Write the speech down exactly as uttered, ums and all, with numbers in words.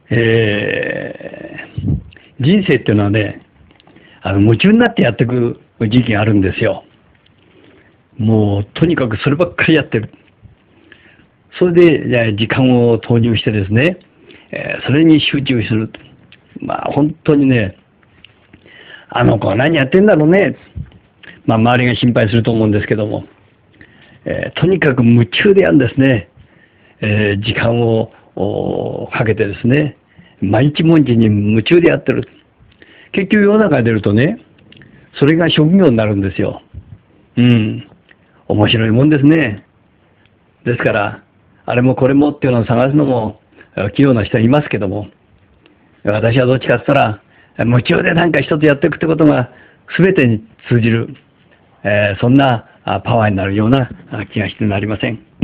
えー、人生っていうのはね、あの夢中になってやっていく時期があるんですよ。もうとにかくそればっかりやってる。それでじゃあ時間を投入してですね、えー、それに集中する。まあ本当にね、あの子は何やってんだろうね。まあ周りが心配すると思うんですけども、えー、とにかく夢中でやるんですね。えー、時間をかけてですね、毎日毎日に夢中でやってる。結局世の中に出るとね、それが職業になるんですよ。うん。面白いもんですね。ですから、あれもこれもっていうのを探すのも器用な人はいますけども、私はどっちかって言ったら、夢中で何か一つやっていくってことが全てに通じる、えー、そんなパワーになるような気がしてなりません。